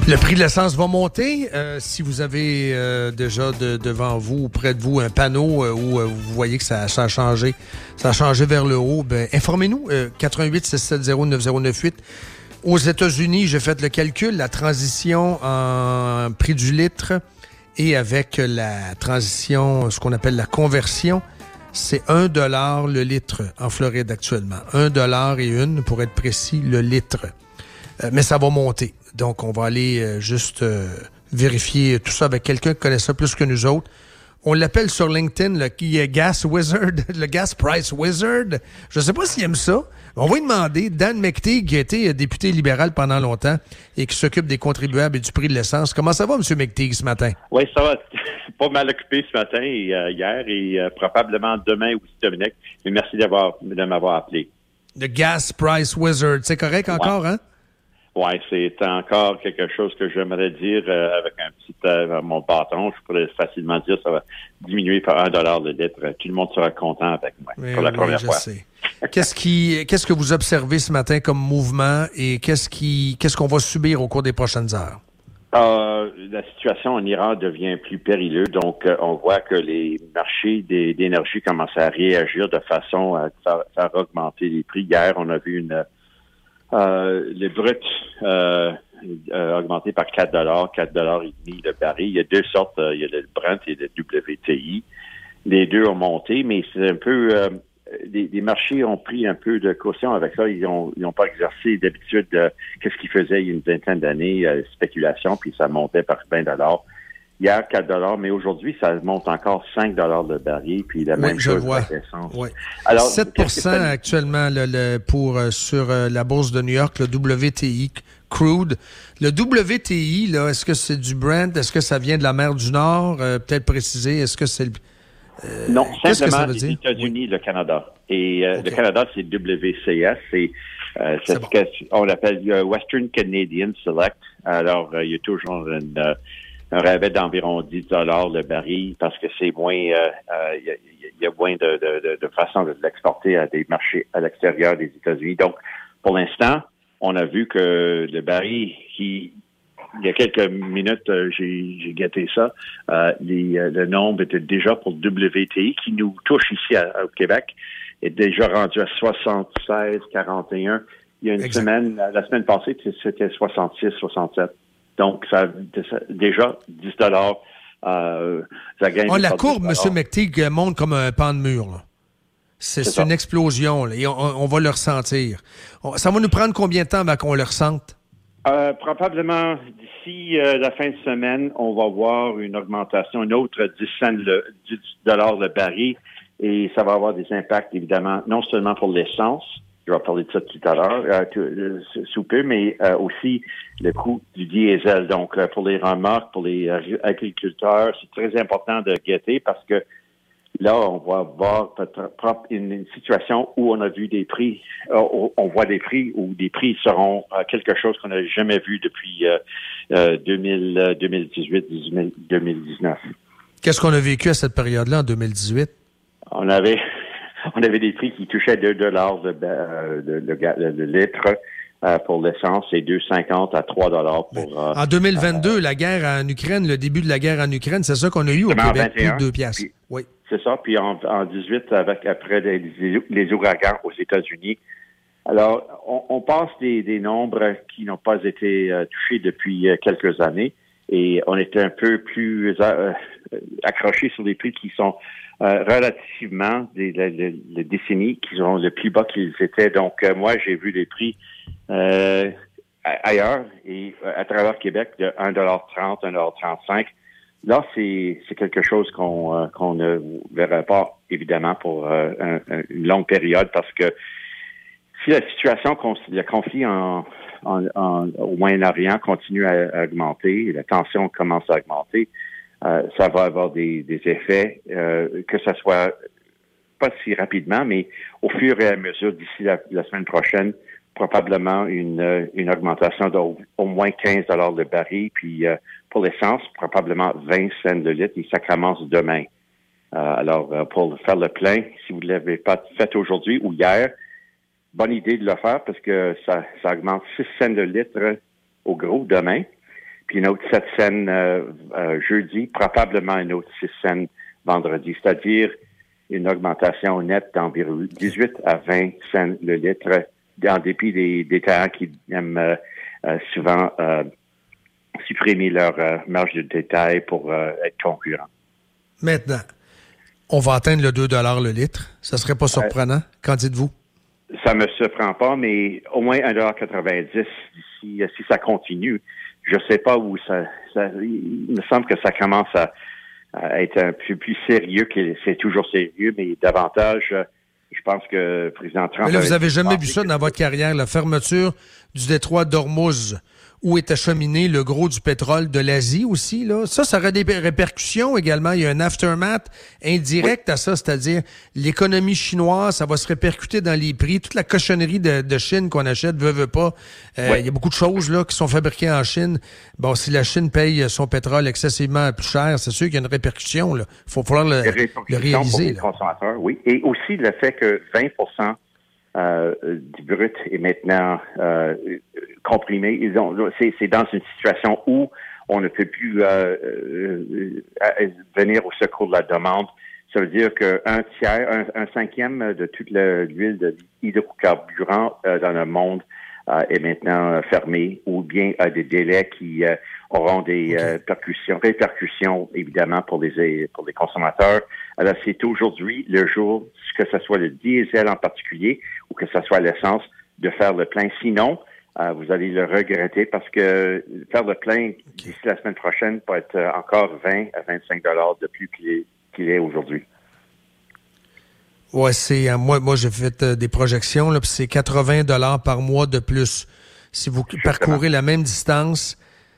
Le prix de l'essence va monter. Si vous avez déjà devant vous ou près de vous un panneau où vous voyez que ça a changé vers le haut, ben, informez-nous. 88-670-9098. Aux États-Unis, j'ai fait le calcul, la transition en prix du litre et avec la transition, ce qu'on appelle la conversion, c'est 1$ le litre en Floride actuellement. 1$ pour être précis, le litre. Mais ça va monter. Donc, on va aller juste vérifier tout ça avec quelqu'un qui connaît ça plus que nous autres. On l'appelle sur LinkedIn le Gas Wizard, le Gas Price Wizard. Je ne sais pas s'il aime ça. On va lui demander, Dan McTeague, qui a été député libéral pendant longtemps et qui s'occupe des contribuables et du prix de l'essence. Comment ça va, M. McTeague, ce matin? Oui, ça va. Pas mal occupé ce matin et hier et probablement demain aussi, Dominique. Mais merci de m'avoir appelé. Le Gas Price Wizard. C'est correct encore, hein? Oui, c'est encore quelque chose que j'aimerais dire avec un petit mon bâton. Je pourrais facilement dire que ça va diminuer par $1 le litre. Tout le monde sera content avec moi pour la première fois. Sais. Qu'est-ce que vous observez ce matin comme mouvement et qu'est-ce qu'on va subir au cours des prochaines heures? La situation en Iran devient plus périleuse. Donc, on voit que les marchés d'énergie commencent à réagir de façon à faire augmenter les prix. Hier, on a vu le brut augmenté par $4, $4,5 le baril. Il y a deux sortes, il y a le Brent et le WTI. Les deux ont monté, mais c'est un peu les marchés ont pris un peu de caution avec ça. Ils ont pas exercé d'habitude qu'est-ce qu'ils faisaient il y a une vingtaine d'années, spéculation, puis ça montait par $20. Hier, $4, mais aujourd'hui, ça monte encore $5 le baril, puis la même chose avec l'essence. Oui. Alors, 7% actuellement sur la bourse de New York, le WTI crude. Le WTI, là, est-ce que c'est du Brent? Est-ce que ça vient de la mer du Nord? Peut-être préciser, est-ce que c'est non, simplement les États-Unis, le Canada. Et le Canada, c'est WCS. C'est ce qu'on appelle Western Canadian Select. Alors, il y a toujours un rabais d'environ $10 le baril parce que c'est moins, il y a moins de façons de l'exporter à des marchés à l'extérieur des États-Unis. Donc, pour l'instant, on a vu que le baril il y a quelques minutes, j'ai gâté ça. Le nombre était déjà pour WTI qui nous touche ici au Québec est déjà rendu à 76,41. Il y a une semaine, la semaine passée, c'était 66, 67. Donc, ça déjà $10. Ça gagne. La courbe, M. McTeague, monte comme un pan de mur. Là. C'est une explosion. Là, et on va le ressentir. Ça va nous prendre combien de temps avant qu'on le ressente? Probablement d'ici la fin de semaine, on va voir une augmentation, une autre 10 cents $le baril. Et ça va avoir des impacts, évidemment, non seulement pour l'essence, je vais parler de ça tout à l'heure, sous peu, mais aussi le coût du diesel. Donc, pour les remorques, pour les agriculteurs, c'est très important de guetter parce que là, on va voir une situation où on a vu des prix, on voit des prix où des prix seront quelque chose qu'on n'a jamais vu depuis 2018, 2019. Qu'est-ce qu'on a vécu à cette période-là en 2018? On avait des prix qui touchaient $2 le litre pour l'essence et $2,50 à $3 pour... en 2022, la guerre en Ukraine, le début de la guerre en Ukraine, c'est ça qu'on a eu au Québec, plus de 2 piastres. Oui. C'est ça. Puis en 18, après les ouragans aux États-Unis. Alors, on passe des nombres qui n'ont pas été touchés depuis quelques années et on était un peu plus accrochés sur des prix qui sont relativement des décennies qui sont le plus bas qu'ils étaient. Donc, moi, j'ai vu des prix ailleurs et à travers Québec de $1,30, $1,35. Là, c'est quelque chose qu'on ne verra pas, évidemment, pour une longue période parce que si la situation, le conflit au Moyen-Orient continue à augmenter, la tension commence à augmenter, ça va avoir des effets, que ça soit pas si rapidement, mais au fur et à mesure, d'ici la semaine prochaine, probablement une augmentation d'au moins $15 le baril, puis pour l'essence, probablement 20 cents le litre, et ça commence demain. Alors, pour faire le plein, si vous ne l'avez pas fait aujourd'hui ou hier, bonne idée de le faire parce que ça augmente 6 cents le litre au gros demain. puis une autre 7 cents jeudi, probablement une autre 6 cents vendredi, c'est-à-dire une augmentation nette d'environ 18 à 20 cents le litre, en dépit des détaillants qui aiment souvent supprimer leur marge de détail pour être concurrent. Maintenant, on va atteindre le 2 $ le litre. Ça serait pas surprenant? Qu'en dites-vous? Ça me surprend pas, mais au moins 1,90 $ d'ici, si ça continue. Je sais pas où ça il me semble que ça commence à être un peu plus sérieux, que c'est toujours sérieux, mais davantage, je pense que le président Trump... Mais là, vous avez jamais vu ça dans votre carrière, la fermeture du détroit d'Ormuz, où est acheminé le gros du pétrole de l'Asie aussi, là. Ça aurait des répercussions également. Il y a un aftermath indirect à ça, c'est-à-dire l'économie chinoise, ça va se répercuter dans les prix. Toute la cochonnerie de Chine qu'on achète, veut pas. Il y a beaucoup de choses là qui sont fabriquées en Chine. Bon, si la Chine paye son pétrole excessivement plus cher, c'est sûr qu'il y a une répercussion, là. Il faut falloir le réaliser. Pour les consommateurs, oui. Et aussi le fait que 20% du brut est maintenant comprimé. C'est dans une situation où on ne peut plus venir au secours de la demande. Ça veut dire qu'un tiers, un cinquième de toute l'huile de hydrocarbures dans le monde est maintenant fermé, ou bien à des délais qui auront des répercussions évidemment pour les consommateurs. Alors c'est aujourd'hui le jour, que ce soit le diesel en particulier ou que ce soit l'essence, de faire le plein. Sinon, vous allez le regretter parce que faire le plein d'ici la semaine prochaine peut être encore 20 à 25 $ de plus qu'il est aujourd'hui. Ouais, c'est moi j'ai fait des projections là, puis c'est 80 $ par mois de plus. Si vous parcourez la même distance,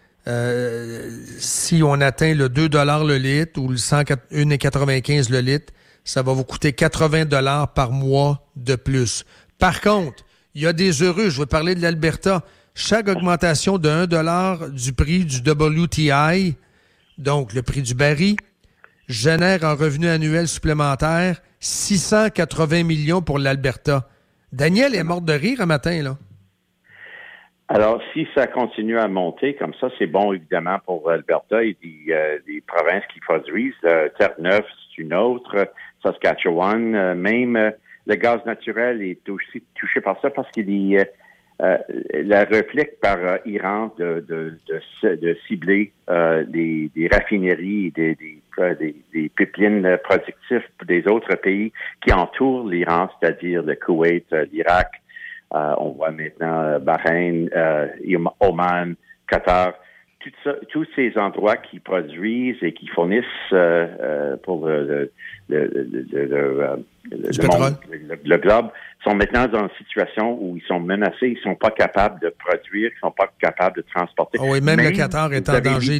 si on atteint le 2 $ le litre ou le 1,95 $ le litre, ça va vous coûter 80 $ par mois de plus. Par contre, il y a des heureux. Je vais parler de l'Alberta. Chaque augmentation de 1 $ du prix du WTI, donc le prix du baril, génère un revenu annuel supplémentaire 680 millions pour l'Alberta. Daniel est mort de rire un matin, là. Alors, si ça continue à monter comme ça, c'est bon, évidemment, pour l'Alberta et des provinces qui produisent. Terre-Neuve, c'est une autre. Saskatchewan, même le gaz naturel est aussi touché par ça parce qu'il y la réplique par Iran de cibler des raffineries et des pipelines productifs des autres pays qui entourent l'Iran, c'est-à-dire le Koweït, l'Irak. On voit maintenant Bahreïn, Oman, Qatar, tous ces endroits qui produisent et qui fournissent pour le globe sont maintenant dans une situation où ils sont menacés, ils sont pas capables de produire, ils sont pas capables de transporter. Oh oui, même le Qatar est en danger.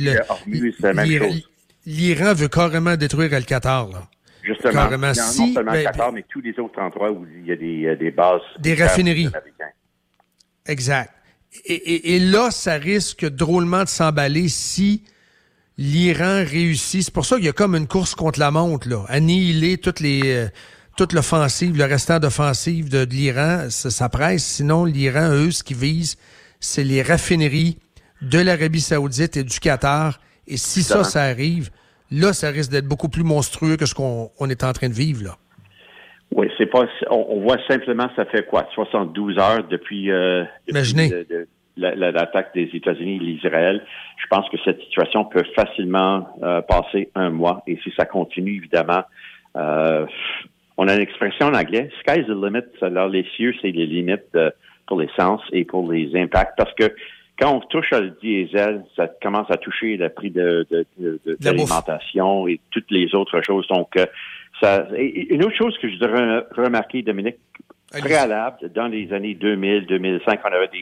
L'Iran veut carrément détruire le Qatar, là. Justement, carrément. Non seulement le Qatar, mais tous les autres endroits où il y a des bases. Des raffineries. Exact. Et là, ça risque drôlement de s'emballer si l'Iran réussit. C'est pour ça qu'il y a comme une course contre la montre, là. Annihiler toute l'offensive, le restant d'offensive de l'Iran, ça presse. Sinon, l'Iran, eux, ce qu'ils visent, c'est les raffineries de l'Arabie Saoudite et du Qatar. Et si ça arrive, là, ça risque d'être beaucoup plus monstrueux que ce qu'on est en train de vivre, là. Oui, c'est pas. On voit simplement, ça fait quoi, 72 heures depuis l'attaque des États-Unis et l'Israël. Je pense que cette situation peut facilement passer un mois. Et si ça continue, évidemment, on a une expression en anglais, sky's the limit. Alors, les cieux, c'est les limites pour l'essence et pour les impacts. Parce que quand on touche à le diesel, ça commence à toucher le prix de l'alimentation et toutes les autres choses. Donc, une autre chose que je voudrais remarquer, Dominique, préalable, dans les années 2000, 2005, on avait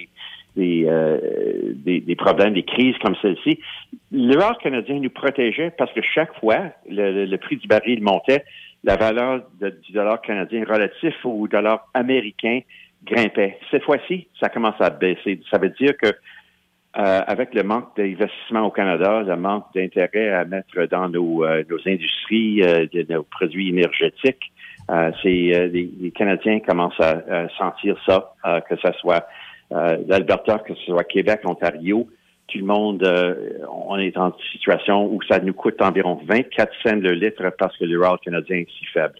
des problèmes, des crises comme celle-ci. Le dollar canadien nous protégeait parce que chaque fois, le prix du baril montait, la valeur du dollar canadien relatif au dollar américain grimpait. Cette fois-ci, ça commence à baisser. Ça veut dire que avec le manque d'investissement au Canada, le manque d'intérêt à mettre dans nos industries, nos produits énergétiques, les Canadiens commencent à sentir ça, que ce soit l'Alberta, que ce soit Québec, Ontario. tout le monde, on est en situation où ça nous coûte environ 24 cents le litre parce que le rail canadien est si faible.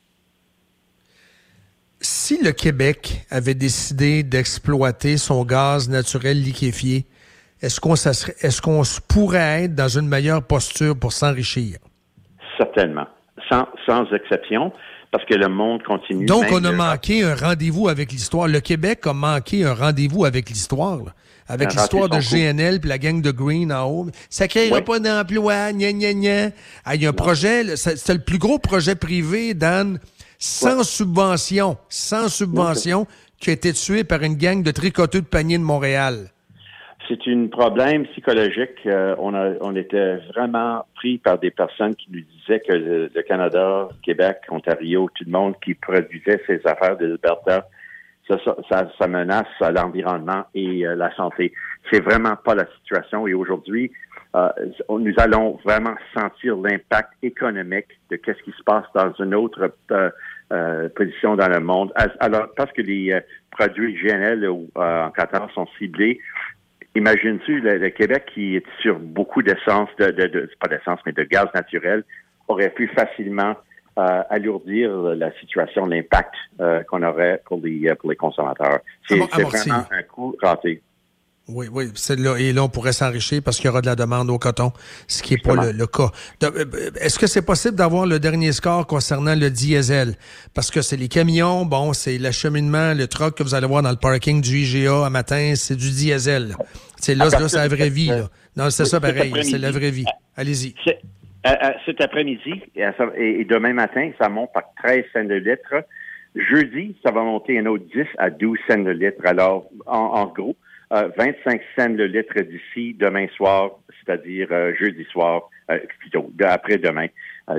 Si le Québec avait décidé d'exploiter son gaz naturel liquéfié, est-ce qu'on pourrait être dans une meilleure posture pour s'enrichir? Certainement. Sans exception, parce que le monde continue. Donc, on a manqué un rendez-vous avec l'histoire. Le Québec a manqué un rendez-vous avec l'histoire, là. Avec l'histoire de GNL puis la gang de Green en haut. Ça ne créera pas d'emploi, gna gna gna. Il y a un projet, c'est le plus gros projet privé, Dan, sans subvention, qui a été tué par une gang de tricoteux de panier de Montréal. C'est un problème psychologique. On était vraiment pris par des personnes qui nous disaient que le Canada, Québec, Ontario, tout le monde qui produisait ces affaires de l'Alberta, ça menace l'environnement et la santé. C'est vraiment pas la situation. Et aujourd'hui, nous allons vraiment sentir l'impact économique de qu'est-ce qui se passe dans une autre position dans le monde. Alors, parce que les produits GNL en Qatar sont ciblés, imagines-tu le Québec qui est sur beaucoup d'essence, pas d'essence, mais de gaz naturel, aurait pu facilement alourdir la situation, l'impact qu'on aurait pour les consommateurs. C'est vraiment un coup raté. Oui, et là, on pourrait s'enrichir parce qu'il y aura de la demande au coton, ce qui n'est pas le cas. Est-ce que c'est possible d'avoir le dernier score concernant le diesel? Parce que c'est les camions, c'est l'acheminement, le truck que vous allez voir dans le parking du IGA à matin, c'est du diesel. C'est là, c'est la vraie vie. Là. Non, c'est ça pareil, c'est la vraie vie. Allez-y. Cet après-midi et demain matin, ça monte par 13 cents le litre. Jeudi, ça va monter un autre 10 à 12 cents le litre. Alors, en gros, 25 cents le litre d'ici demain soir, c'est-à-dire jeudi soir, plutôt après-demain.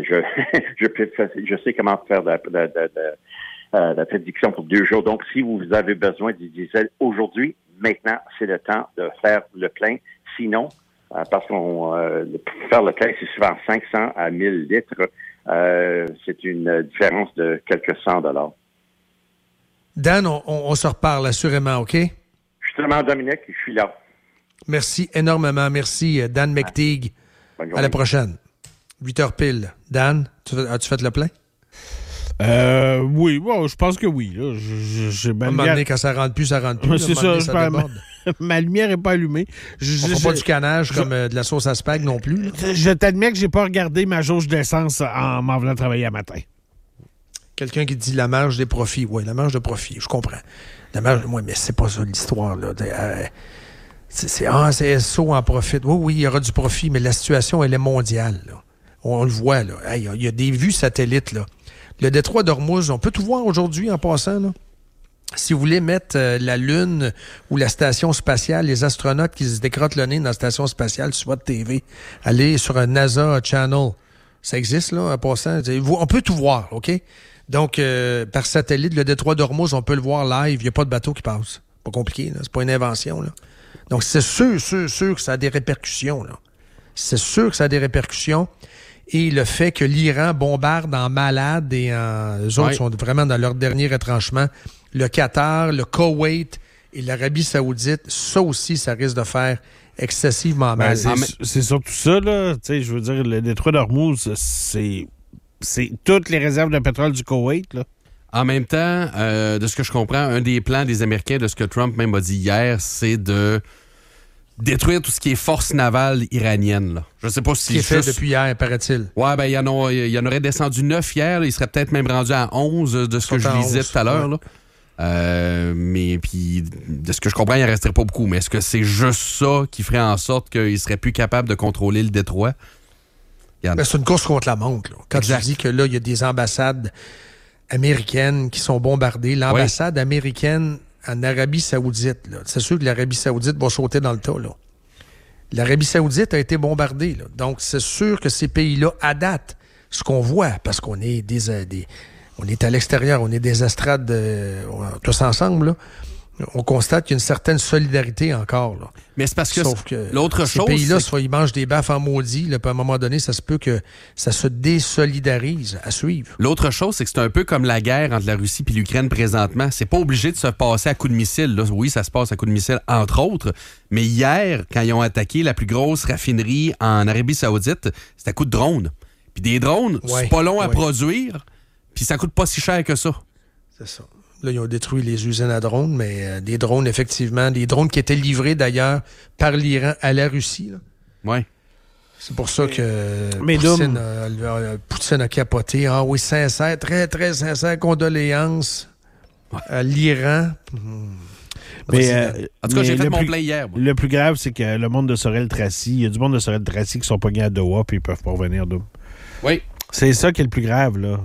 Je sais comment faire la prédiction pour 2 jours. Donc, si vous avez besoin du diesel aujourd'hui, maintenant, c'est le temps de faire le plein. Sinon, parce qu'on faire le plein, c'est souvent 500 à 1000 litres. C'est une différence de quelques $100. Dan, on se reparle assurément, OK? Justement, Dominique, je suis là. Merci énormément. Merci, Dan McTeague. À la prochaine. 8h pile. Dan, as-tu fait le plein? Oui, je pense que oui. Là. J'ai à un moment donné, quand ça rentre plus, ça rentre plus. C'est ça, ma lumière n'est pas allumée. On ne fait pas du canage comme de la sauce à spag non plus. Là. Je t'admets que j'ai pas regardé ma jauge d'essence en m'en venant travailler à matin. Quelqu'un qui dit la marge des profits. Oui, la marge de profit, je comprends. La marge, mais c'est pas ça l'histoire. Là. C'est SO en profit. Oui, il y aura du profit, mais la situation, elle est mondiale. Là. On le voit. Là. Il y a des vues satellites. Là. Le détroit d'Ormuz, on peut tout voir aujourd'hui en passant. Là. Si vous voulez mettre la Lune ou la station spatiale, les astronautes qui se décrottent le nez dans la station spatiale sur votre TV, allez sur un NASA Channel. Ça existe, là, en passant. On peut tout voir, OK? Donc, par satellite, le détroit d'Ormuz, on peut le voir live. Il n'y a pas de bateau qui passe. Pas compliqué, là. C'est pas une invention, là. Donc, c'est sûr que ça a des répercussions, là. C'est sûr que ça a des répercussions. Et le fait que l'Iran bombarde en malade et eux autres sont vraiment dans leur dernier retranchement. Le Qatar, le Koweït et l'Arabie Saoudite, ça aussi, ça risque de faire excessivement mal. C'est surtout ça, là. Tu sais, je veux dire, le détroit d'Ormuz, c'est toutes les réserves de pétrole du Koweït, là. En même temps, de ce que je comprends, un des plans des Américains, de ce que Trump même a dit hier, c'est de détruire tout ce qui est force navale iranienne. Là. Je sais pas si... Qui est fait depuis hier, paraît-il. Ouais, il y en aurait descendu 9 hier. Là. Il serait peut-être même rendu à 11 de ce que je lisais tout à l'heure. Ouais. Là. Mais puis, de ce que je comprends, il ne resterait pas beaucoup. Mais est-ce que c'est juste ça qui ferait en sorte qu'il serait plus capable de contrôler le détroit? C'est une course contre la montre. Là. Quand tu dis que là, il y a des ambassades américaines qui sont bombardées, l'ambassade américaine en Arabie Saoudite, là, c'est sûr que l'Arabie Saoudite va sauter dans le tas. Là. L'Arabie Saoudite a été bombardée. Là. Donc, c'est sûr que ces pays-là, à date, ce qu'on voit, parce qu'on est on est à l'extérieur, on est des estrades tous ensemble, là, On constate qu'il y a une certaine solidarité encore. Là. Mais c'est parce que, l'autre chose... Ces pays-là, soit ils mangent des baffes en maudit, là, puis à un moment donné, ça se peut que ça se désolidarise à suivre. L'autre chose, c'est que c'est un peu comme la guerre entre la Russie et l'Ukraine présentement. C'est pas obligé de se passer à coups de missile. Là, oui, ça se passe à coups de missile, entre autres. Mais hier, quand ils ont attaqué la plus grosse raffinerie en Arabie Saoudite, c'était à coups de drone. Puis des drones, c'est pas long à produire, puis ça coûte pas si cher que ça. C'est ça. Là, ils ont détruit les usines à drones, mais des drones, effectivement, des drones qui étaient livrés, d'ailleurs, par l'Iran à la Russie. Oui. C'est pour ça que Poutine a capoté. Ah oui, sincère, très, très sincère condoléances à l'Iran. Mais, en tout cas, j'ai fait mon play hier. Moi. Le plus grave, c'est que le monde de Sorel-Tracy, il y a du monde de Sorel-Tracy qui sont pognés à Doha puis ils peuvent pas revenir d'où. Oui. C'est ça qui est le plus grave, là.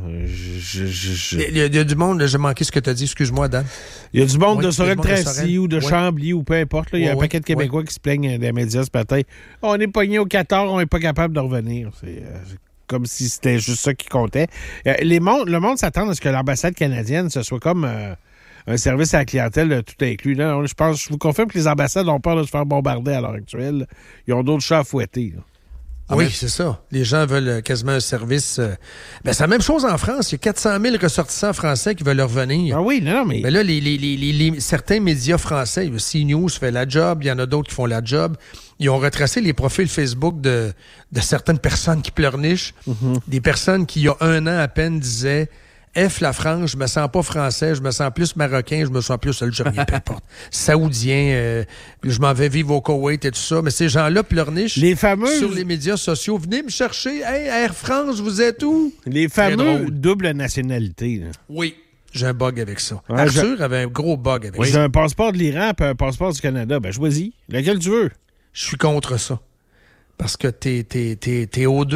Il y a du monde, j'ai manqué ce que tu as dit, excuse-moi, Dan. Il y a du monde de Sorel-Tracy ou de Chambly ou peu importe. Là. Il y a un paquet de Québécois qui se plaignent des médias ce matin. On est pogné au 14, on n'est pas capable de revenir. C'est comme si c'était juste ça qui comptait. Le monde s'attend à ce que l'ambassade canadienne, ce soit comme un service à la clientèle tout inclus. Là, je vous confirme que les ambassades ont peur de se faire bombarder à l'heure actuelle. Ils ont d'autres chats à fouetter, là. Oui, c'est ça. Les gens veulent quasiment un service. C'est la même chose en France. Il y a 400 000 ressortissants français qui veulent revenir. Ah oui, non, mais... Mais là, certains médias français, CNews fait la job, il y en a d'autres qui font la job. Ils ont retracé les profils Facebook de certaines personnes qui pleurnichent. Des personnes qui, il y a un an à peine, disaient... F, la France, je me sens pas français, je me sens plus marocain, je me sens plus algérien, peu importe. Saoudien, je m'en vais vivre au Koweït et tout ça. Mais ces gens-là pleurnichent sur les médias sociaux. Venez me chercher. Hey, Air France, vous êtes où? Les fameux double nationalité. Là. Oui. J'ai un bug avec ça. Ouais, Arthur avait un gros bug avec ça. J'ai un passeport de l'Iran et un passeport du Canada. Ben, choisis. Lequel tu veux? Je suis contre ça. Parce que t'es O2.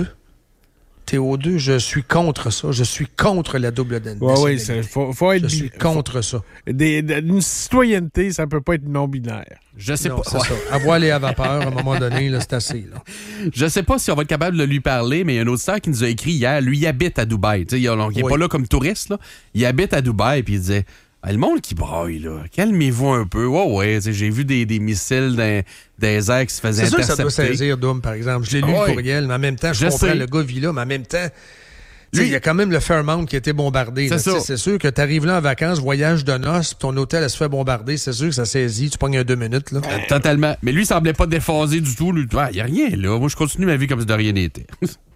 TO2, je suis contre ça. Je suis contre la double nationalité. Oui, faut être... Je suis contre ça. Une citoyenneté, ça peut pas être non-binaire. Je sais pas. C'est ça. À voile et à vapeur, à un moment donné, là, c'est assez. Là. Je sais pas si on va être capable de lui parler, mais il y a un auditeur qui nous a écrit hier. Lui, il habite à Dubaï. Il n'est pas là comme touriste. Là. Il habite à Dubaï, puis il disait... le monde qui braille, là. Calmez-vous un peu. Ouais, j'ai vu des missiles des airs qui se faisaient intercepter. C'est sûr que ça doit saisir Doom, par exemple. Je l'ai lu le courriel, mais en même temps, je comprends le gars vit là, mais en même temps, il y a quand même le Fairmount qui a été bombardé. C'est sûr que tu arrives là en vacances, voyage de noces, puis ton hôtel elle se fait bombarder. C'est sûr que ça saisit. Tu pognes 2 minutes. Là. Totalement. Mais lui, il semblait pas déphasé du tout. Il n'y a rien là. Moi, je continue ma vie comme si de rien n'était.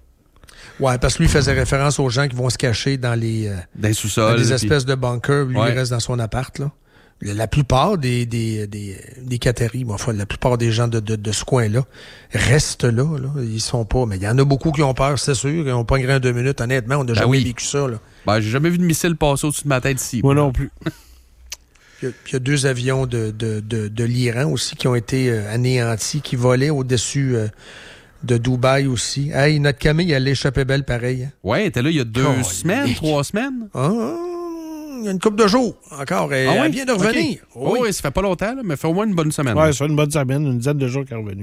Oui, parce que lui faisait référence aux gens qui vont se cacher dans les sous-sols. Dans des espèces de bunkers. Lui, il reste dans son appart. Là. La plupart des Qataris, la plupart des gens de ce coin-là restent là. Ils sont pas. Mais il y en a beaucoup qui ont peur, c'est sûr. Ils ont pas un 2 minutes. Honnêtement, on n'a jamais vécu ça. Là. J'ai jamais vu de missile passer au-dessus de ma tête ici. Moi non plus. Il y a 2 avions de l'Iran aussi qui ont été anéantis, qui volaient au-dessus... de Dubaï aussi. Hey, notre Camille, elle l'échappait belle pareil. Hein? Ouais, elle était là il y a 2 semaines, 3 semaines. Il y a une couple de jours encore. Elle vient de revenir. Okay. Oui, ça fait pas longtemps, là, mais fait au moins une bonne semaine. Oui, ça fait une bonne semaine, une dizaine de jours qu'elle est revenue.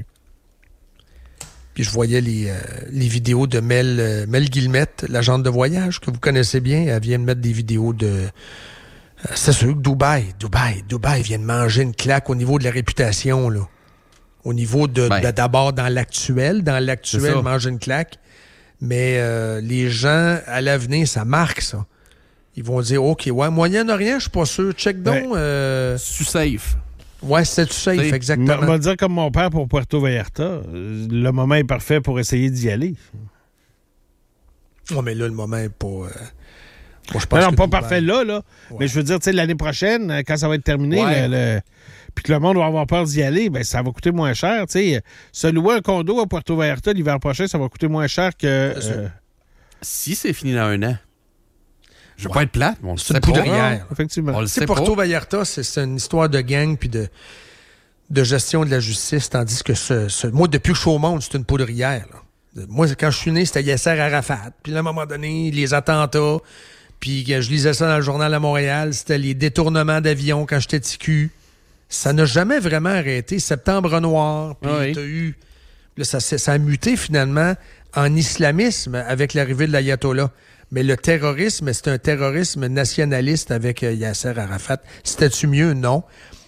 Puis je voyais les vidéos de Mel Guillemette, l'agente de voyage, que vous connaissez bien. Elle vient de mettre des vidéos de... c'est sûr que Dubaï vient de manger une claque au niveau de la réputation, là. Au niveau d'abord dans l'actuel, manger une claque. Mais les gens, à l'avenir, ça marque, ça. Ils vont dire, OK, moyen rien, je suis pas sûr. Check donc. C'est-tu safe? Ouais, c'est-tu safe, exactement. On va dire comme mon père pour Puerto Vallarta. Le moment est parfait pour essayer d'y aller. Oui, mais là, le moment est pas... je pense pas parfait là. Ouais. Mais je veux dire, l'année prochaine, quand ça va être terminé, puis que le monde va avoir peur d'y aller, ben ça va coûter moins cher. Se louer un condo à Puerto Vallarta l'hiver prochain, ça va coûter moins cher que... Si c'est fini dans 1 an. Je veux pas être plate, mais on le sait pas. C'est une poudrière. Effectivement. On le sait Puerto Vallarta, c'est une histoire de gang puis de gestion de la justice, tandis que moi, depuis que je suis au monde, c'est une poudrière. Là. Moi, quand je suis né, c'était Yasser Arafat. Puis à un moment donné, les attentats, puis je lisais ça dans le journal à Montréal, c'était les détournements d'avions quand j'étais TQ. Ça n'a jamais vraiment arrêté. Septembre noir, puis t'as eu... Là, ça a muté finalement en islamisme avec l'arrivée de l'ayatollah. Mais le terrorisme, c'est un terrorisme nationaliste avec Yasser Arafat. C'était-tu mieux? Non.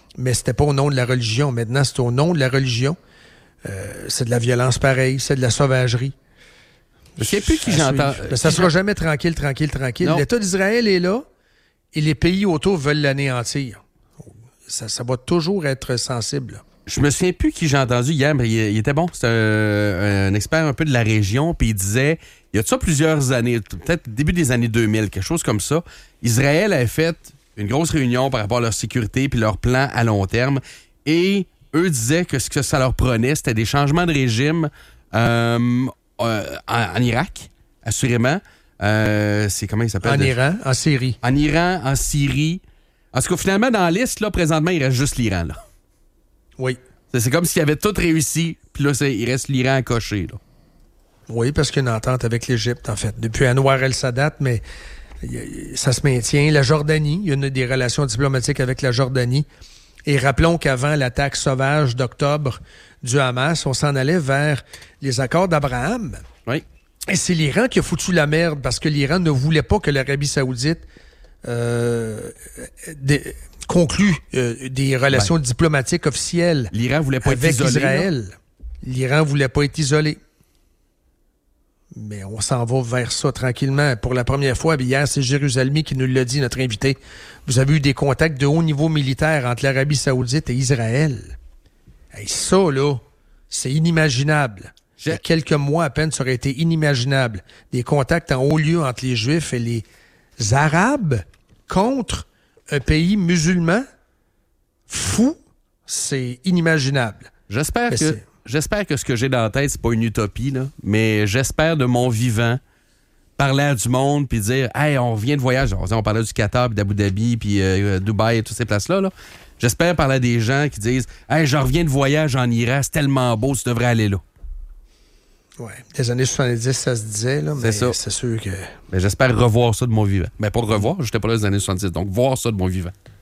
mais c'était pas au nom de la religion. Maintenant, c'est au nom de la religion. C'est de la violence pareille, c'est de la sauvagerie. Je sais plus qui j'entends. Ça sera jamais tranquille. Non. L'État d'Israël est là et les pays autour veulent l'anéantir. Ça va toujours être sensible, là. Je me souviens plus qui j'ai entendu hier, mais il était bon. C'était un expert un peu de la région, puis il disait, il y a de ça plusieurs années, peut-être début des années 2000, quelque chose comme ça, Israël avait fait une grosse réunion par rapport à leur sécurité puis leur plan à long terme, et eux disaient que ce que ça leur prenait, c'était des changements de régime en Irak, assurément. C'est comment il s'appelle? En Iran, en Syrie. En Iran, en Syrie. En tout cas, finalement, dans la liste, là, présentement, il reste juste l'Iran, là. Oui. C'est comme s'ils avaient tout réussi, puis là, il reste l'Iran à cocher, là. Oui, parce qu'il y a une entente avec l'Égypte, en fait. Depuis Anwar el-Sadat, mais ça se maintient. La Jordanie, il y a des relations diplomatiques avec la Jordanie. Et rappelons qu'avant l'attaque sauvage d'octobre du Hamas, on s'en allait vers les accords d'Abraham. Oui. Et c'est l'Iran qui a foutu la merde, parce que l'Iran ne voulait pas que l'Arabie saoudite conclut des relations diplomatiques officielles. L'Iran voulait pas être avec isolé, Israël. Là. L'Iran voulait pas être isolé. Mais on s'en va vers ça tranquillement. Pour la première fois, hier, c'est Jérusalem qui nous l'a dit, notre invité. Vous avez eu des contacts de haut niveau militaire entre l'Arabie saoudite et Israël. Hey, ça, là, c'est inimaginable. Il y a quelques mois à peine, ça aurait été inimaginable. Des contacts en haut lieu entre les Juifs et les Arabes contre un pays musulman fou, c'est inimaginable. J'espère que ce que j'ai dans la tête, c'est pas une utopie, là, mais j'espère de mon vivant parler à du monde puis dire « Hey, on vient de voyage. » On parlait du Qatar, puis d'Abu Dhabi, puis Dubaï et toutes ces places-là. Là. J'espère parler à des gens qui disent « Hey, je reviens de voyage en Iran, c'est tellement beau, tu devrais aller là. » Oui, des années 70, ça se disait, là, mais c'est sûr que... Mais j'espère revoir ça de mon vivant. Mais pas revoir, j'étais pas là dans les années 70, donc voir ça de mon vivant.